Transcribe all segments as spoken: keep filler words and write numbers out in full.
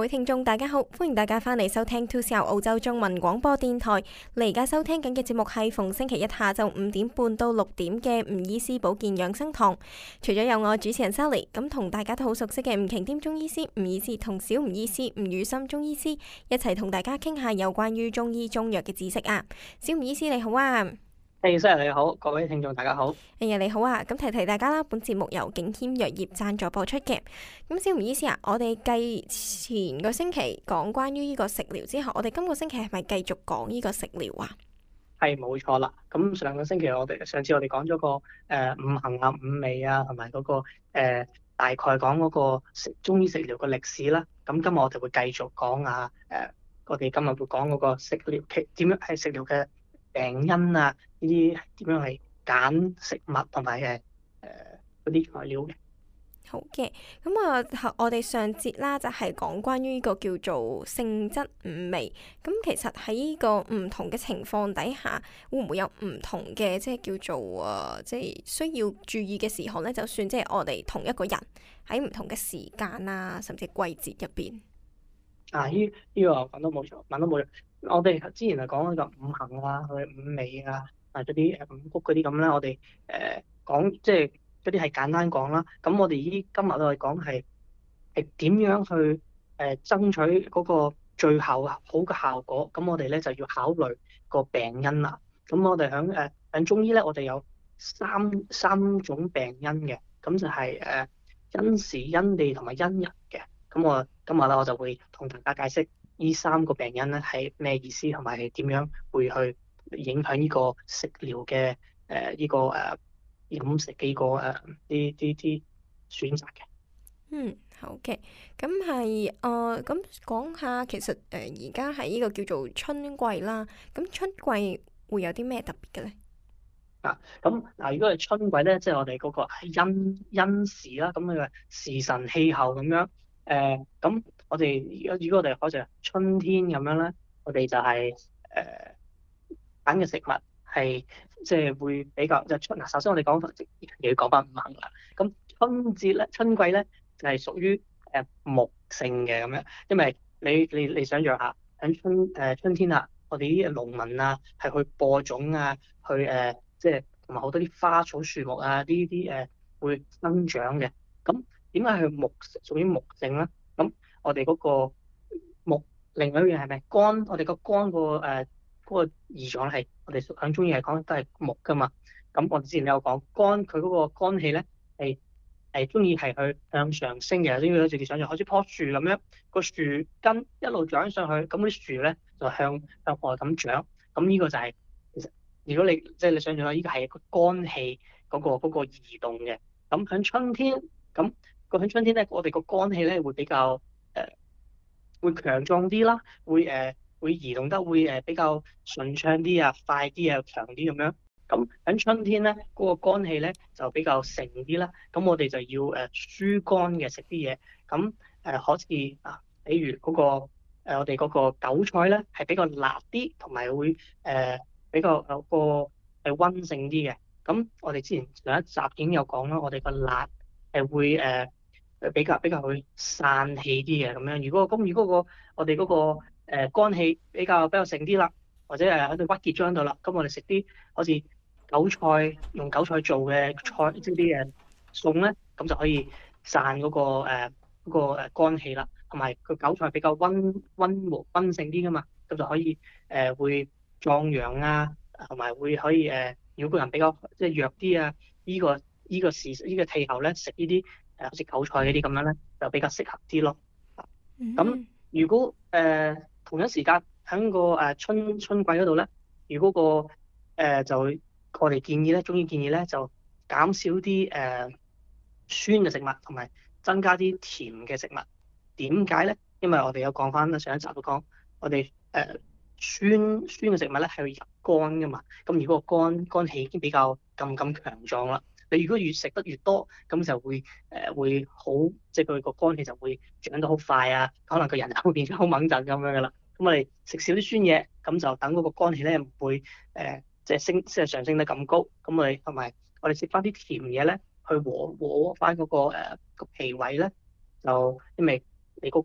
位聽眾大家好，歡迎大家翻嚟收聽two C R澳洲中文廣播電台。你而家收聽緊嘅節目係逢星期一下晝五點半到六點嘅吳醫師保健養生堂。除咗有我主持人 Sally， 咁同大家都好熟悉嘅吳擎添中醫師吳醫師同小吳醫師吳宇森中醫師一齊同大家傾下有關於中醫中藥嘅知識啊。小吳醫師你好啊！ 誒，Sir 你好，各位聽眾大家好。 哎呀你好啊，咁提提大家啦，本節目由景謙藥業贊助播出嘅。咁小吳醫師啊，我哋繼前個星期講關於呢個食療之後，我哋今個星期係咪繼續講呢個食療啊？ 係冇錯啦。咁上個星期我哋上次我哋講咗個誒、呃、五行啊、五味啊，同埋嗰個誒、呃、大概講嗰個食中醫食療嘅歷史啦。咁今日我哋會繼續講下誒、呃，我哋今日會講嗰個食療其點樣係食療嘅病因啊，呢啲點樣係揀食物同埋誒誒嗰啲材料嘅。 好嘅，咁啊，我哋上節啦就係講關於呢個叫做性質五味。咁其實喺呢個唔同嘅情況底下，會唔會有唔同嘅即係叫做啊，即係需要注意嘅時候咧？就算即係我哋同一個人喺唔同嘅時間啊，甚至季節入邊。 啊！呢呢個講得冇錯，講得冇錯。我哋之前係講嗰個五行啊，佢五味啊，啊嗰啲誒五穀嗰啲咁啦。我哋誒講即係嗰啲係簡單講啦。咁我哋依今日我哋講係係點樣去誒、呃、爭取嗰個最後好嘅效果。咁我哋咧就要考慮個病因啦。咁我哋響誒響中醫咧，我哋有三三種病因嘅。咁就係、是、誒、呃、因時因地同埋因人嘅。咁我今日咧我就會同大家解釋呢三個病因咧係咩意思，同埋係點樣會去影響呢個食療嘅誒呢個誒飲食幾個誒啲啲啲選擇嘅。 嗯，好嘅，咁係誒咁講下，其實誒而家係呢個叫做春季啦。咁春季會有啲咩特別嘅咧？ 啊，咁嗱，如果係春季咧，即係我哋嗰個係因因時啦，咁佢嘅時辰氣候咁樣。誒，咁我哋如果如果我哋好似春天咁樣咧，我哋就係誒揀嘅食物係即係會比較就春嗱。首先我哋講翻，又要講翻五行啦。咁春節咧，春季咧就係屬於誒木性嘅咁樣，因為你你你想象下喺春誒春天啊，我哋啲農民啊係去播種啊，去誒即係同埋好多啲花草樹木啊呢啲誒會生長嘅。咁點解佢木屬於木性咧？咁我哋嗰個木，另外一樣係咪肝？我哋個肝個誒嗰個胰臟係我哋響中醫係講都係木噶嘛。咁我哋之前有講肝，佢嗰個肝氣咧係係中意係去向上升嘅，中意好似你想象好似棵樹咁樣，個樹根一路長上去，咁啲樹咧就向向外咁長。咁呢個就係、是、其實如果你即係、就是、你想象下，呢個係一個肝氣嗰、那個嗰、那個移動嘅。咁響春天咁。個喺春天咧，我哋個肝氣咧會比較誒、呃、會強壯啲啦，會誒、呃、會移動得會誒比較順暢啲啊，快啲啊，強啲咁樣。咁喺春天咧，嗰、那個肝氣咧就比較盛啲啦。咁我哋就要誒疏肝嘅食啲嘢。咁誒好似啊，比如嗰、那個、呃、我哋嗰個韭菜咧係比較辣啲，同埋會誒、呃、比較有個係溫性啲嘅。咁我哋之前上一集已經有講啦，我哋個辣係會誒。呃比較比較會散氣啲嘅咁樣。如果咁，如果個我哋嗰個誒肝氣比較比較盛啲啦，或者誒喺度鬱結咗喺度啦，咁我哋食啲好似韭菜用韭菜做嘅菜即係啲誒餸咧，咁就可以散嗰個誒嗰個誒肝氣啦。同埋個韭菜比較溫溫和溫性啲噶嘛，咁就可以誒會壯陽啊，同埋會可以誒，如果個人比較即係弱啲啊，依個依個時依個氣候咧食呢啲。誒好似韭菜嗰啲咁樣咧，就比較適合啲咯。咁、嗯、如果誒、呃、同一時間喺個誒春春季嗰度咧，如果、個誒、呃、就我哋建議咧，中醫建議咧就減少啲誒、呃、酸嘅食物，同埋增加啲甜嘅食物。點解咧？因為我哋有講翻啦，上一集都講，我哋誒、呃、酸酸嘅食物咧係會入肝噶嘛。咁如果個肝肝氣已經比較咁咁強壯啦。你如果越食得越多，咁就會誒、呃、會好，即係佢個肝氣就會長得好快啊，可能個人就會變咗好猛陣咁樣噶啦。咁我哋食少啲酸嘢，咁就等嗰個肝氣咧唔會誒即係升即係上升得咁高。咁我哋同埋我哋食翻啲甜嘢咧，去和和翻嗰個誒個脾胃咧，就因為你嗰個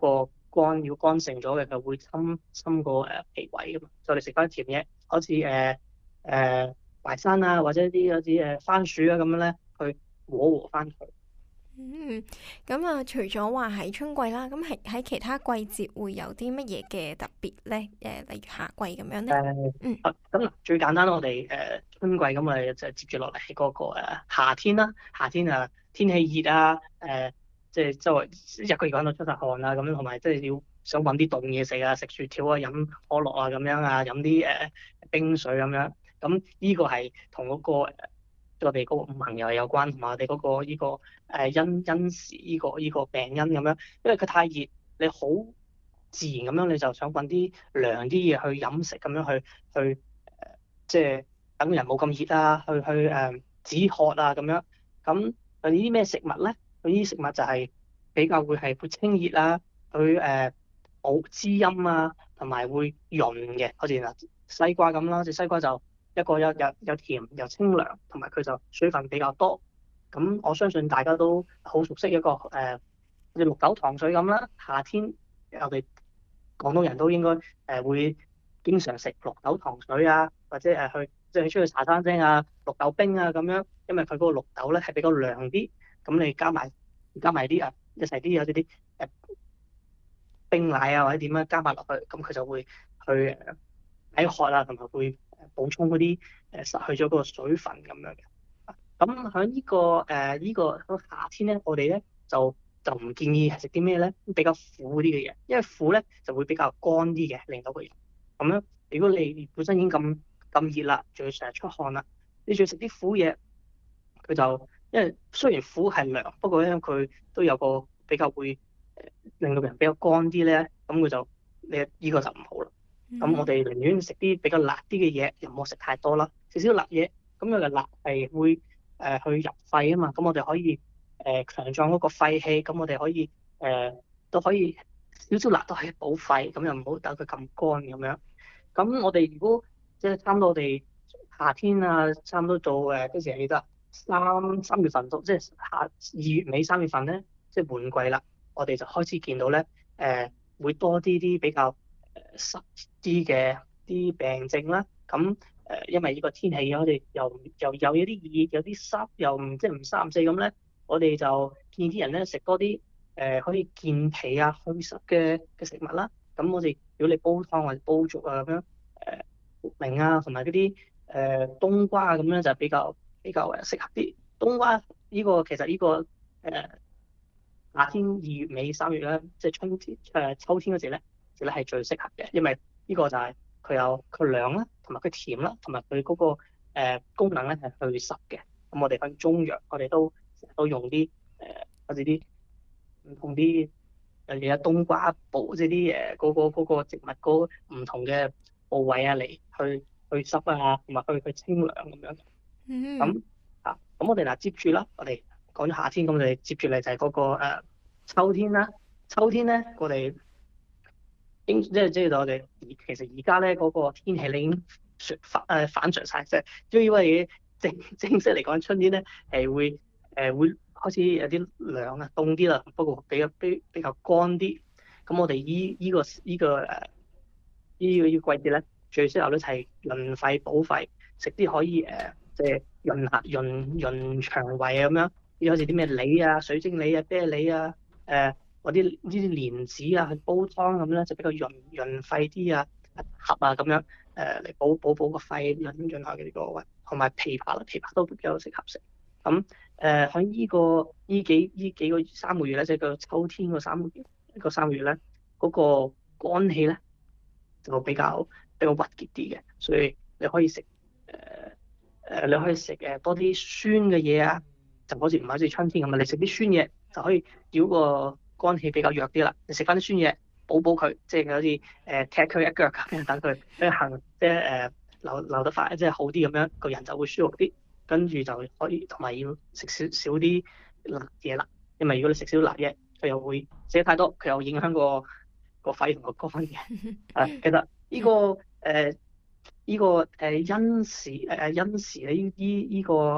乾，要乾性咗嘅，佢會侵侵個誒脾胃噶嘛。所以我哋食翻甜嘢，好似誒誒淮山啊，或者啲嗰啲誒番薯啊咁樣咧，去和和翻佢。 嗯，咁啊，除咗話喺春季啦，咁係喺其他季節會有啲乜嘢嘅特別咧？誒，例如夏季咁樣咧。 誒嗯啊咁嗱，最簡單我哋誒、呃、春季咁，我哋就接住落嚟係嗰個、呃、夏天啦。夏天啊，天氣熱啊，誒即係周圍一個月講到出晒汗啊，咁樣同埋即係要想揾啲凍嘢食啊，食薯條啊，飲可樂啊咁樣啊，飲啲誒冰水咁樣。咁呢個係同嗰個、呃、我哋嗰個五行又有關，同埋我哋嗰個呢、個誒、呃、因因時呢、個呢、個病因咁樣，因為佢太熱，你好自然咁樣你就想揾啲涼啲嘢去飲食咁樣去去誒、呃即係等人冇咁熱啊，去去誒、呃、止渴啊咁樣。咁佢呢啲咩食物咧？佢呢啲食物就係比較會係會清熱啊，佢誒補滋陰啊，同埋會潤嘅。好似嗱西瓜咁啦，隻西瓜就一個有有有甜又清涼，同埋佢就水分比較多。咁我相信大家都好熟悉一個誒，好似綠豆糖水咁啦。夏天我哋廣東人都應該誒、呃、會經常食綠豆糖水啊，或者誒、呃、去即係出去茶餐廳啊，綠豆冰啊咁樣，因為佢嗰個綠豆咧係比較涼啲，咁你加埋加埋啲啊一齊啲有啲啲誒冰奶啊或者點樣加埋落去，咁佢就會去誒解渴啊，同埋會誒補充嗰啲誒失去咗嗰個水分咁樣嘅。咁喺呢個誒呢個夏天咧，我哋咧就就唔建議係食啲咩咧，比較苦啲嘅嘢，因為苦咧就會比較乾啲嘅，令到個人咁樣。如果你本身已經咁咁熱啦，仲要成日出汗啦，你仲要食啲苦嘢，佢就因為雖然苦係涼，不過咧佢都有個比較會誒令到人比較乾啲咧，咁佢就你呢個就唔好啦。咁我哋寧願食啲比較辣啲嘅嘢，又唔好食太多啦，食少辣嘢，咁樣嘅辣係會誒、呃、去入肺啊嘛，咁我哋可以誒、呃、強壯嗰個肺氣，咁我哋可以誒、呃、都可以少少辣都可以補肺，咁又唔好等佢咁乾咁樣。咁我哋如果即係差唔多我哋夏天啊，差唔多到誒幾時記得三三月份到，即係下二月尾三月份咧，即係換季啦，我哋就開始見到咧誒、呃、會多啲啲比較誒濕啲嘅啲病症啦。咁誒、呃，因為呢個天氣我哋又又又有啲熱，有啲濕，又唔即係唔三唔四咁咧，我哋就建議啲人咧食多啲誒、呃、可以健脾啊、去濕嘅嘅食物啦。咁我哋如果你煲湯或者煲粥啊咁樣，誒茯苓啊同埋嗰啲誒冬瓜啊咁樣就比較比較誒適合啲。冬瓜呢個其實呢、這個誒、呃、夏天二月尾三月咧，即係春天誒、呃、秋天嗰時咧，其實係最適合嘅，因為呢個就係佢有佢涼啦，同埋佢甜啦，同埋佢嗰個誒、呃、功能咧係去濕嘅。咁我哋喺中藥，我哋都成日都用啲誒好似啲唔同啲。誒而家冬瓜部即係啲誒嗰個嗰個植物嗰唔同嘅部位啊，嚟去去濕啊，同埋去去清涼咁樣。 嗯咁啊，咁我哋嗱接住啦，我哋講咗夏天，咁我哋接住嚟就係嗰個誒秋天啦。秋天咧，我哋應即係即係我哋而其實而家咧嗰個天氣你已經旋反誒反常晒，即係因為正正式嚟講，春天咧係會誒、呃、會開始有啲涼啊，凍啲啦，不過比較比比較乾啲。咁我哋依依個依、這個誒依、這個依、這個季節咧，最適合咧就係潤肺補肺，食啲可以誒即係潤下潤潤腸胃啊咁樣。啲好似啲咩梨啊、水晶梨啊、啤梨啊、誒嗰啲呢啲蓮子啊，去煲湯咁咧就比較潤潤肺啲啊、合啊咁樣誒嚟補補補個肺，潤潤下嘅呢個胃，同埋枇杷啦，枇杷都比較適合食。咁誒喺呢個呢幾呢幾個三個月咧，即係個秋天個三個月個三個月咧，嗰、個肝氣咧就比較比較鬱結啲嘅，所以你可以食誒誒，你可以食誒多啲酸嘅嘢啊，就好似唔係好似春天咁啊，你食啲酸嘢就可以擾個肝氣比較弱啲啦。你食翻啲酸嘢補補佢，即係好似誒踢佢一腳咁樣，等佢俾行即係誒流流得快，即係好啲咁樣，個人就會舒服啲。跟住就可以，同埋要食少少啲辣嘢啦。因為如果你食少辣嘢，佢又會食得太多，佢又影響個個肺同個肝嘅。誒，其實呢個誒呢個誒因時誒因時咧，呢呢呢個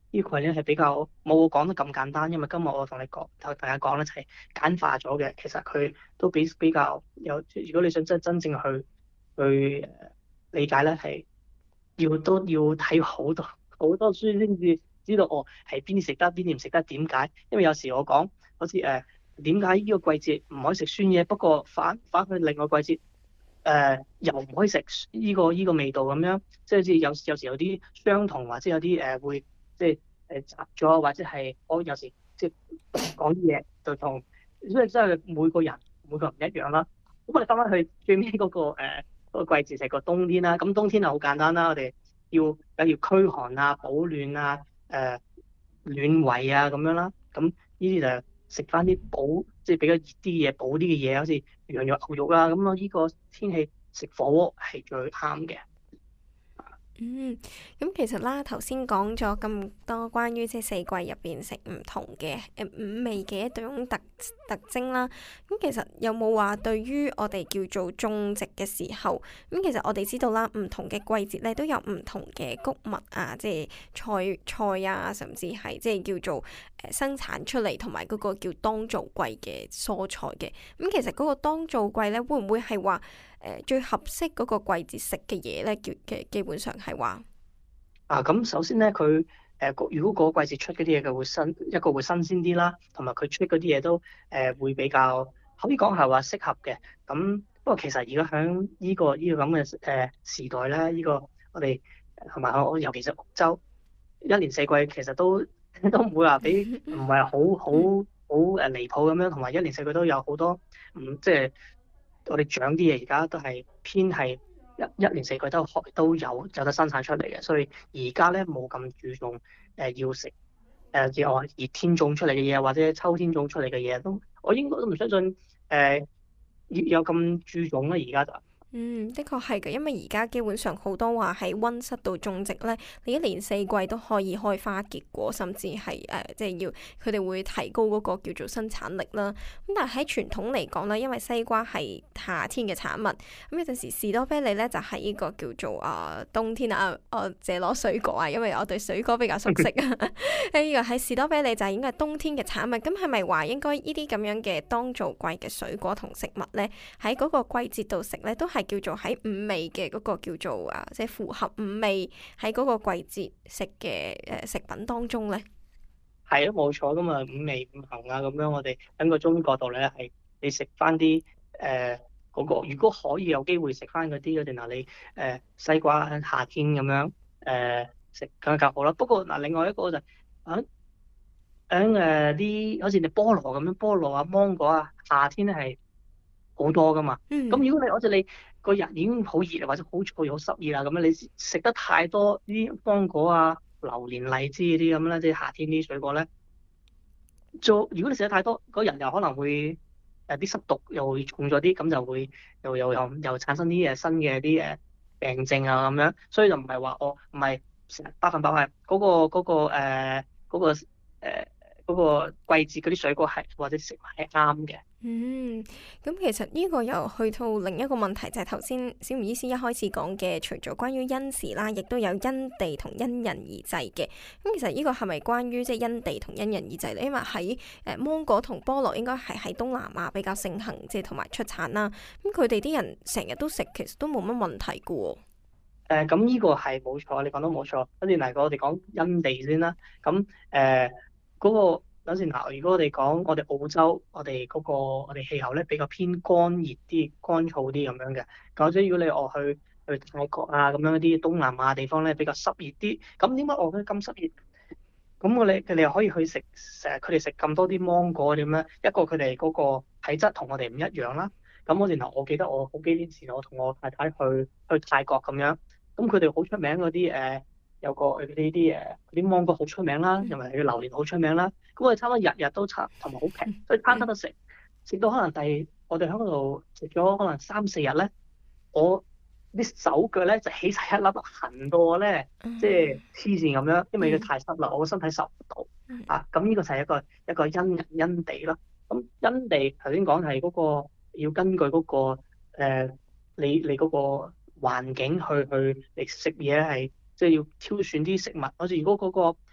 呢個咧係比較冇我講得咁簡單，因為今日我同你講同大家講咧就係簡化咗嘅，其實佢都比比較有，如果你想真真正去去誒理解咧，係要都要睇好多好多書先至知道哦，係邊啲食得邊啲唔食得，點解？因為有時我講好似誒點解呢個季節唔可以食酸嘢，不過反反去另外季節誒、呃、又唔可以食呢個呢個味道咁樣，即係好似有有時有啲相同，或者有啲誒、呃、會即係誒雜咗，或者係我有時即係講啲嘢就同，所以真係每個人每個人唔一樣啦。咁我哋翻返去最尾嗰個誒。呃嗰個季節就係個冬天啦，咁冬天就好簡單啦，我哋要有要驅寒啊、保暖啊、誒、呃、暖胃啊咁樣啦，咁呢啲就食翻啲補，即係比較熱啲嘢、補啲嘅嘢，好似羊肉、牛肉啦，咁啊呢個天氣食火鍋係最啱嘅。 嗯，咁其實啦，頭先講咗咁多關於即係四季入邊食唔同嘅誒五味嘅一種特特徵啦。咁其實有冇話對於我哋叫做種植嘅時候，咁其實我哋知道啦，唔同嘅季節咧都有唔同嘅穀物啊，即係菜菜啊，甚至係即係叫做誒生產出嚟，同埋嗰個叫當造季嘅蔬菜嘅。咁其實嗰個當造季咧，會唔會係話？誒、呃、最合適嗰個季節食嘅嘢咧，叫嘅基本上係話啊，咁首先咧，佢誒、呃、如果嗰個季節出嗰啲嘢，佢會新一個會新鮮啲啦，同埋佢出嗰啲嘢都誒、呃、會比較可以講係話適合嘅。咁不過其實而家喺呢個呢、呢個咁嘅誒時代咧，呢、呢個我哋同埋我尤其是澳洲，一年四季其實都都唔會話俾唔係好好好誒離譜咁樣，同埋一年四季都有好多嗯即係。我哋長啲嘢而家都係偏係一一年四季都開都有有得生產出嚟嘅，所以而家咧冇咁注重誒、呃、要食誒即係我熱天種出嚟嘅嘢，或者秋天種出嚟嘅嘢都，我應該都唔相信誒、呃、有咁注重啦。而家就嗯，的確係嘅，因為而家基本上好多話喺溫室度種植咧，你一年四季都可以開花結果，甚至係誒、呃、即係要佢哋會提高嗰個叫做生產力啦。咁但係喺傳統嚟講咧，因為西瓜係夏天嘅產物，咁有陣時士多啤梨咧就係、是、呢個叫做啊、呃、冬天啊，我借攞水果啊，因為我對水果比較熟悉啊。呢個喺士多啤梨就係應該係冬天嘅產物，咁係咪話應該呢啲咁樣嘅當造季嘅水果同食物咧，喺嗰個季節度食咧都係？係叫做喺五味嘅嗰個叫做啊，即係符合五味喺嗰個季節食嘅誒食品當中咧， 係啊，冇錯噶嘛，五味五行啊咁樣，我哋喺個中醫角度咧係你食翻啲誒嗰個，如果可以有機會食翻嗰啲嗰啲嗱，你誒、呃、西瓜喺夏天咁樣誒食更加好啦。不過嗱、呃，另外一個就係喺喺誒啲好似你菠蘿咁樣，菠蘿啊、芒果啊，夏天咧係好多噶嘛。咁、 嗯， 如果你好似你個人已經好熱或者好燥好濕熱啦，咁樣你食得太多啲芒果啊、榴蓮、荔枝嗰啲咁咧，即係夏天啲水果咧，做如果你食得太多，嗰人又可能會誒啲濕毒又會重咗啲，咁就會又又又又產生啲誒新嘅啲誒病症啊咁樣，所以就唔係話我唔係成日百分百係嗰個嗰個誒嗰個誒嗰個季節嗰啲水果係或者食物係啱嘅。 嗯，咁其實呢個又去到另一個問題，就係頭先小吳醫師一開始講嘅，除咗關於因時啦，亦都有因地同因人而製嘅。咁其實呢個係咪關於即係因地同因人而製咧？因為喺誒芒果同菠蘿應該係喺東南亞比較盛行，即係同埋出產啦。咁佢哋啲人成日都食，其實都冇乜問題噶喎。 誒咁呢個係冇錯，你講得冇錯。跟住嚟講，我哋講因地先啦。咁誒嗰個。等陣嗱，如果我哋講我哋澳洲，我哋嗰、嗰個我哋氣候咧比較偏乾熱啲、乾燥啲咁樣嘅。或者如果你我去去泰國啊咁樣一啲東南亞地方咧比較濕熱啲，咁點解我覺得咁濕熱？咁我哋佢哋又可以去食成日佢哋食咁多啲芒果點咧？一個佢哋嗰個體質同我哋唔一樣啦。咁我然後我記得我好幾年前我同我太太去去泰國咁樣，咁佢哋好出名嗰啲誒。有個佢哋啲誒啲芒果好出名啦，因為佢榴蓮好出名啦。咁我哋差唔多日日都差，同埋好平，所以餐餐都食。食到可能第我哋喺嗰度食咗可能三四日咧，我啲手腳咧就起晒一粒痕到我咧，即係黐線咁樣，因為佢太濕啦，我個身體受唔到啊。咁呢個就係一個一個因人因地咯。咁因地頭先講係嗰個要根據嗰個誒你你嗰個環境去去嚟食嘢係。即係要挑選啲食物，好似如果嗰個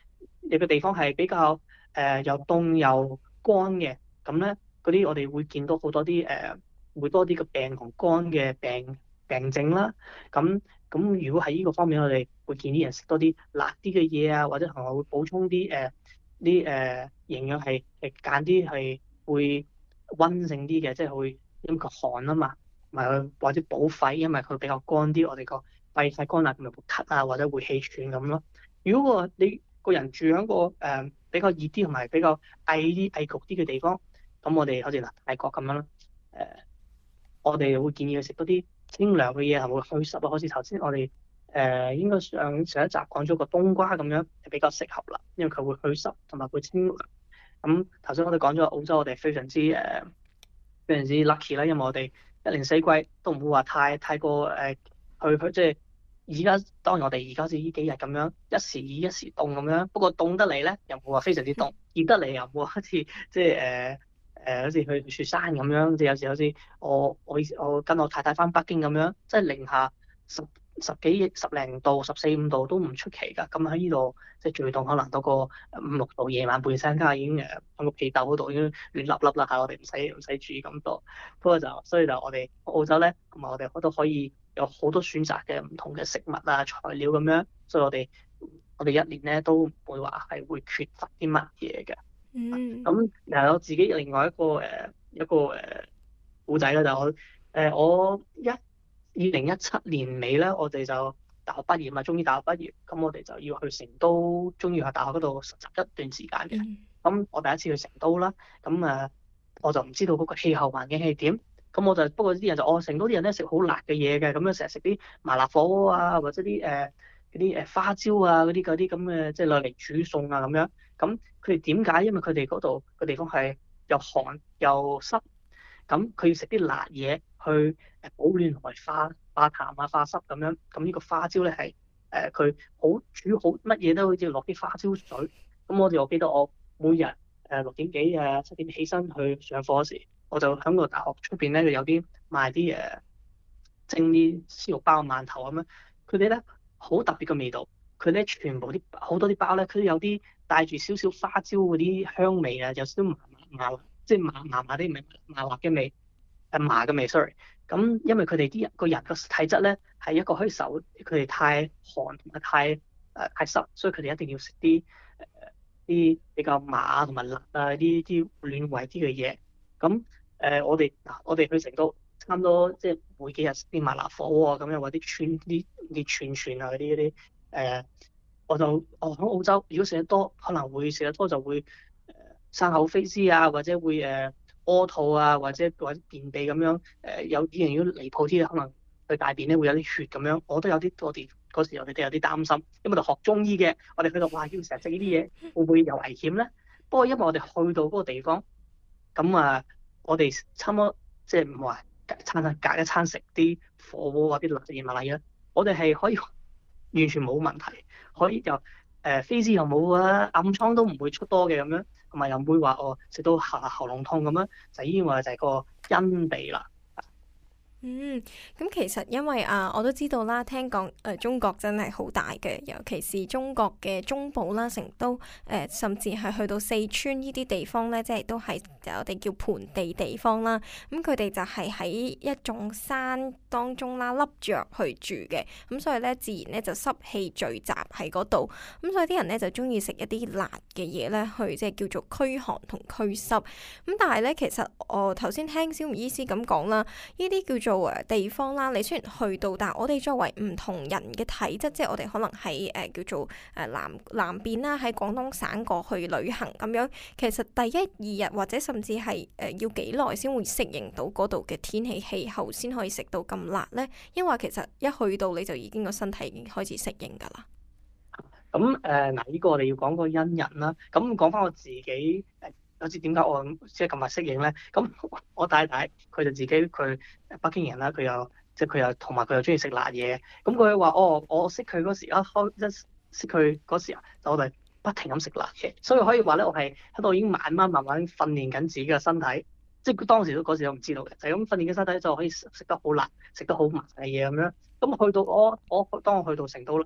有個地方係比較誒、呃、又凍又乾嘅，咁咧嗰啲我哋會見到好多啲誒、呃、會多啲個病同乾嘅病病症啦。咁咁如果喺呢個方面，我哋會建議人食多啲辣啲嘅嘢啊，或者同埋會補充啲誒啲誒營養係誒揀啲係會溫性啲嘅，即係會因為佢寒啊嘛，同埋佢或者補肺，因為佢比較乾啲，我哋個肺太乾啦，咁咪會咳啊，或者會氣喘咁咯。如果個你個人住喺個誒、呃、比較熱啲同埋比較翳啲翳焗啲嘅地方，咁我哋好似嗱泰國咁樣啦，誒、呃、我哋會建議佢食多啲清涼嘅嘢，係會祛濕啊。好似頭先我哋誒、呃、應該上上一集講咗個冬瓜咁樣，係比較適合啦，因為佢會祛濕同埋會清涼。咁頭先我哋講咗澳洲，我哋非常之誒、呃、非常之 lucky 啦，因為我哋一年四季都唔會話太太過誒、呃、去去即係。而家當然我哋而家好似呢幾日咁樣，一時熱一時凍咁樣。不過凍得嚟咧，又唔會話非常之凍；熱得嚟又唔會好似即係誒誒，好似去雪山咁樣。即係有時好似我我我跟我太太翻北京咁樣，即係零下十十幾十零度、十四五度都唔出奇㗎。咁喺呢度即係最凍可能到個五六度，夜晚半山間已經誒喺個被竇嗰度已經暖粒粒啦嚇。我哋唔使唔使注意咁多。不過就所以就我哋澳洲咧，同埋我哋都可以有好多選擇嘅唔同嘅食物啊材料咁樣，所以我哋我哋一年咧都唔會話係會缺乏啲乜嘢嘅。 嗯咁然後我自己另外一個誒、呃、一個誒故仔咧，就我誒、呃、我一二零一七年尾咧，我哋就大學畢業嘛，終於大學畢業，咁我哋就要去成都中醫藥大學嗰度實習一段時間嘅。 嗯咁我第一次去成都啦，咁誒、呃、我就唔知道嗰個氣候環境係點。咁我就不過啲人就哦，成都啲人咧食好辣嘅嘢嘅，咁樣成日食啲麻辣火鍋啊，或者啲誒嗰啲誒花椒啊嗰啲嗰啲咁嘅，即係攞嚟煮餸啊咁樣。咁佢哋點解？因為佢哋嗰度個地方係又寒又濕，咁佢要食啲辣嘢去誒保暖同埋化化痰啊化濕咁樣。咁呢個花椒咧係誒佢好煮好乜嘢都好似落啲花椒水。咁我哋我記得我每日誒六點幾啊七點起身去上課嗰時，我就喺個大學出邊咧，有啲賣啲誒蒸啲燒肉包、饅頭咁樣。佢哋咧好特別嘅味道，佢咧全部啲好多啲包咧，佢都有啲帶住少少花椒嗰啲香味啊，有少少麻麻麻，即係麻麻麻啲味麻辣嘅味，誒麻嘅味，sorry。咁因為佢哋啲人個人個體質咧係一個可以受佢哋太寒同埋太誒、呃、太濕，所以佢哋一定要食啲誒啲比較麻同埋辣啊啲啲暖胃啲嘅嘢。咁誒、呃，我哋嗱，我哋去成都差唔多，即係每幾日食啲麻辣火鍋啊，咁樣或者串啲啲串串啊嗰啲嗰啲誒，我就我喺澳洲，如果食得多，可能會食得多就會誒、呃、生口飛滋啊，或者會誒屙肚啊，或者或者便秘咁樣誒、呃，有啲人如果離譜啲，可能去大便咧會有啲血咁樣，我都有啲我哋嗰時我哋都有啲擔心，因為我哋學中醫嘅，我哋去到哇要成日食呢啲嘢，會唔會有危險咧？不過因為我哋去到嗰個地方。咁啊，我哋差唔多即係唔話隔餐啊，隔一餐食啲火鍋啊，啲辣嘢麻辣嘢，我哋係可以完全冇問題，可以又誒飛滋又冇啊，暗瘡都唔會出多嘅咁樣，同埋又唔會話哦食到喉喉嚨痛咁樣，就依個就係個因地啦。 嗯，咁其實因為啊，我都知道啦，聽講誒、呃、中國真係好大嘅，尤其是中國嘅中部啦、成都誒、呃，甚至係去到四川呢啲地方咧，即係都係我哋叫盆地地方啦。咁佢哋就係喺一種山當中啦，凹着去住嘅，咁所以咧自然咧就濕氣聚集喺嗰度，咁所以啲人咧就中意食一啲辣嘅嘢咧，去即係叫做驅寒同驅濕。咁但係咧，其實我頭先聽小吳醫師咁講啦，呢啲叫做誒地方啦，你雖然去到，但係我哋作為唔同人嘅體質，即係我哋可能喺誒、呃、叫做誒南南邊啦，喺廣東省過去旅行咁樣，其實第一二日或者甚至係誒、呃、要幾耐先會適應到嗰度嘅天氣氣候，先可以食到咁辣咧？因為其實一去到你就已經個身體已經開始適應㗎啦。 咁誒嗱，呢個我哋要講個因人啦。咁講翻我自己誒。好似點解我即係咁快適應咧？咁我太太佢就自己佢北京人啦，佢又即係佢又同埋佢又中意食辣嘢。咁佢話：哦，我識佢嗰時一開一識佢嗰時啊，就我哋不停咁食辣嘢。所以可以話咧，我係喺度已經慢慢慢慢訓練緊自己嘅身體。即係當時都嗰時都唔知道嘅，就係咁訓練嘅身體就可以食得好辣、食得好麻嘅嘢咁樣。咁去到我我當我去到成都啦，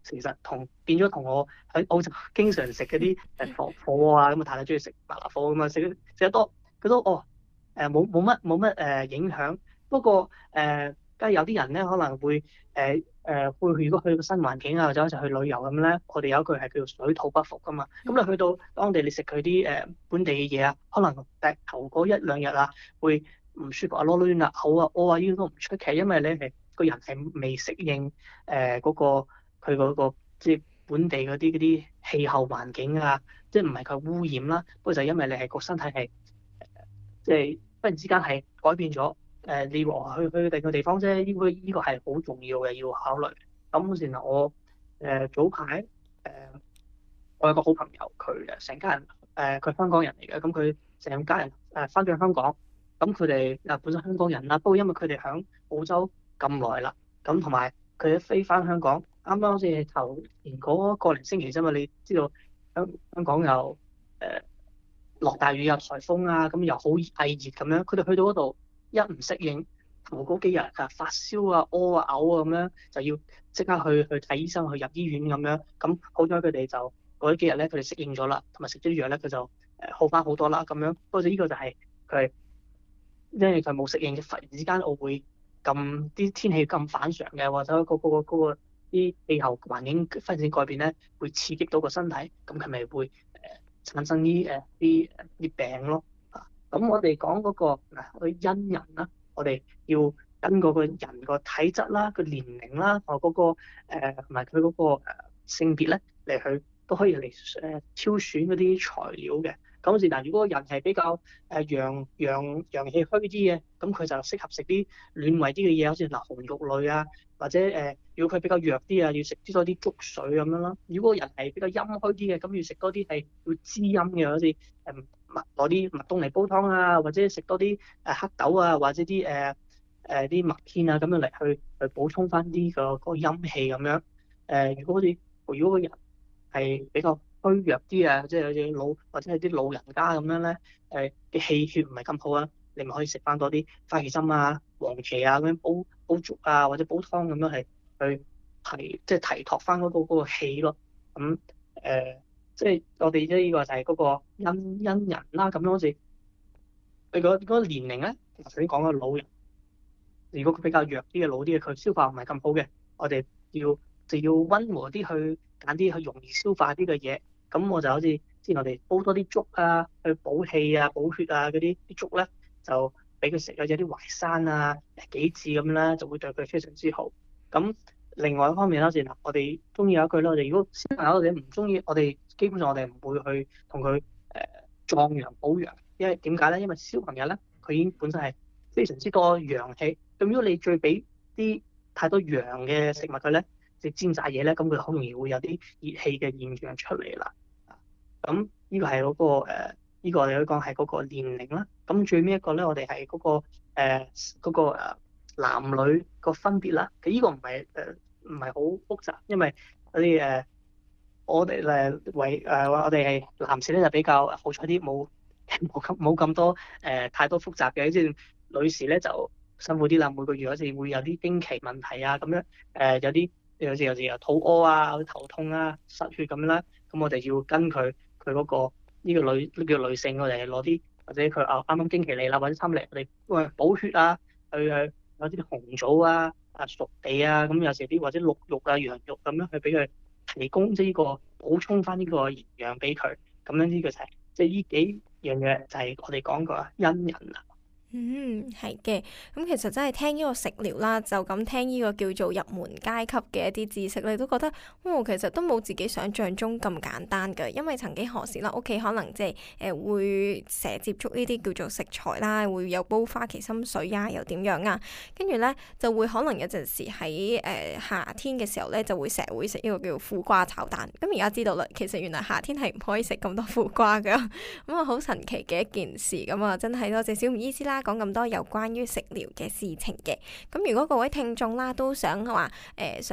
其實同變咗同我喺澳洲經常食嗰啲誒火火鍋啊，咁啊太太中意食麻辣火咁啊，食食得多，佢都哦誒冇冇乜冇乜誒影響。不過誒，梗係有啲人咧可能會誒誒、呃、會如果去個新環境啊，或者一齊去旅遊咁咧，我哋有一句係叫做水土不服噶嘛。咁你去到當地，你食佢啲誒本地嘅嘢啊，可能第頭嗰一兩日啊會唔舒服啊，囉攣啊、嘔啊、屙啊，呢啲都唔出奇，因為你係個人係未適應誒嗰、呃嗰個佢嗰、嗰個即係本地嗰啲嗰啲氣候環境啊，即係唔係佢污染啦，不過就係因為你係個身體係即係忽然之間係改變咗。誒、呃，你話去去第二個地方啫，呢、這個依、這個係好重要嘅，要考慮。咁先嗱，我誒、呃、早排誒、呃，我有個好朋友，佢誒成家人誒，佢、呃、香港人嚟嘅，咁佢成家人誒翻咗香港，咁佢哋誒本身香港人啦，不過因為佢哋喺澳洲咁耐啦，咁同埋佢一飛翻香港，啱啱好似頭前嗰個零星期啫嘛，你知道香香港又誒落大雨有颱風啊，咁又好翳熱咁樣，佢哋去到嗰度。一唔適應，頭嗰幾日啊發燒啊、屙啊、嘔啊咁樣，就要即刻去去睇醫生，去入醫院咁樣。咁好彩佢哋就嗰幾日咧，佢哋適應咗啦，同埋食咗啲藥咧，佢就誒好翻好多啦咁樣。不過呢個就係佢因為佢冇適應，忽然之間我會咁啲天氣咁反常嘅，或者嗰、嗰個嗰、嗰個啲氣候環境忽然之間改變咧，會刺激到個身體，咁佢咪會誒、呃、產生啲誒啲啲病咯。咁我哋講嗰個嗱，佢因人啦，我哋要跟嗰個人個體質啦、個年齡啦，同嗰個誒同埋佢嗰個誒性別咧嚟去都可以嚟誒挑選嗰啲材料嘅。咁好似嗱，如果個人係比較誒陽陽陽氣虛啲嘅，咁佢就適合食啲暖胃啲嘅嘢，好似嗱紅肉類啊，或者誒、呃、如果佢比較弱啲啊，要食啲多啲粥水咁樣啦。如果個人係比較陰虛啲嘅，咁要食多啲係要滋陰嘅，好似誒。嗯攞啲麥冬嚟煲湯啊，或者食多啲誒黑豆啊，或者啲誒誒啲麥片啊，咁樣嚟去去補充翻啲個嗰個陰氣咁樣。誒、呃，如果好似如果個人係比較虛弱啲啊，即係好似老或者係啲老人家咁樣咧，誒、呃、嘅氣血唔係咁好啊，你咪可以食翻多啲花旗參啊、黃芪啊咁樣煲煲粥啊，或者煲湯咁樣係去提即係提托翻嗰個嗰個氣咯。咁誒。呃即係我哋即係呢個就係嗰個因因人啦，咁樣好似佢個嗰個年齡咧，頭先講嘅老人，如果佢比較弱啲嘅老啲嘅，佢消化唔係咁好嘅，我哋要就要溫和啲去揀啲去容易消化啲嘅嘢。咁我就好似之前我哋煲多啲粥啊，去補氣啊、補血啊嗰啲啲粥咧，就俾佢食啊，有啲淮山啊、杞子咁啦，就會對佢非常之好。咁另外一方面啦，先嗱，我哋中意有一句啦，我哋如果小朋友我哋唔中意，我哋基本上我哋唔會去同佢誒壯陽補陽，因為點解咧？因為小朋友咧，佢已經本身係非常之多陽氣，咁如果你再俾啲太多陽嘅食物佢咧，即係煎炸嘢咧，咁佢好容易會有啲熱氣嘅現象出嚟啦。咁呢個係嗰個誒，呢個我哋可以講係嗰個年齡啦。咁最尾一個咧，我哋係嗰個誒嗰個誒男女個分別啦。佢呢個唔係誒唔係好複雜，因為嗰啲誒我哋誒為誒我哋係男士咧就比較好彩啲，冇冇咁冇咁多誒太多複雜嘅。即係女士咧就辛苦啲啦，每個月好似會有啲經期問題啊咁樣，誒有啲有時有時又肚屙啊、頭痛啊、失血咁樣啦。咁我哋要跟佢佢嗰個呢個女呢叫女性，我哋攞啲或者佢啊啱啱經期嚟啦，或者差唔多嚟，我哋喂補血啊，去去有啲紅棗啊、啊熟地啊，咁有時啲或者鹿肉啊、羊肉咁樣去俾佢提供即係呢個補充翻呢個營養俾佢，咁樣呢個就係即係呢幾樣嘢就係我哋講過因人啦。 嗯，係嘅。咁其實真係聽呢個食療啦，就咁聽呢個叫做入門階級嘅一啲知識，你都覺得，哦，其實都冇自己想象中咁簡單嘅。因為曾幾何時啦，屋企可能即係誒會成日接觸呢啲叫做食材啦，會有煲花旗參水啊，又點樣啊？跟住咧就會可能有陣時喺誒、呃、夏天嘅時候咧，就會成日會食呢個叫做苦瓜炒蛋。咁而家知道啦，其實原來夏天係唔可以食咁多苦瓜㗎。咁啊，好神奇嘅一件事。咁啊，真係多謝小吳醫師啦。講咁多有關於食療嘅事情嘅，咁如果各位聽眾啦都想話誒、呃、想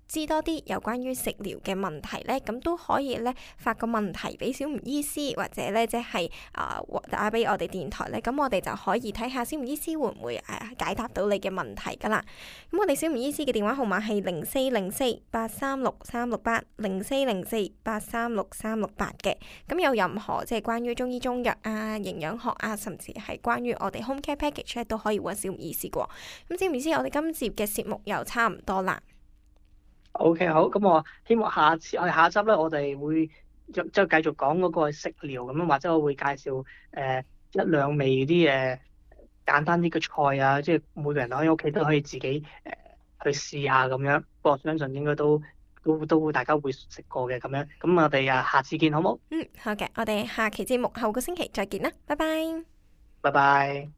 知多啲有關於食療嘅問題咧，咁都可以咧發個問題俾小吳醫師，或者咧即係啊打俾我哋電台咧，咁我哋就可以睇下小吳醫師會唔會誒解答到你嘅問題噶啦。咁我哋小吳醫師嘅電話號碼係零四零四八三六三六八零四零四八三六三六八嘅。咁有任何即係關於中醫中藥啊、營養學啊，甚至係關於我哋 home care package 咧，都可以揾小吳醫師嘅。咁小吳醫師，我哋今節嘅節目又差唔多啦。 OK，好，咁我希望下次我哋下一集咧，我哋會即係繼續講嗰個食療咁樣，或者我會介紹誒、呃、一兩味啲誒、呃、簡單啲嘅菜啊，即係每個人喺屋企都可以自己誒、呃、去試下咁樣。不過我相信應該都都都會大家會食過嘅咁樣。咁我哋啊下次見好冇？ 嗯，好嘅，我哋下期節目後個星期再見啦，拜拜。 拜拜。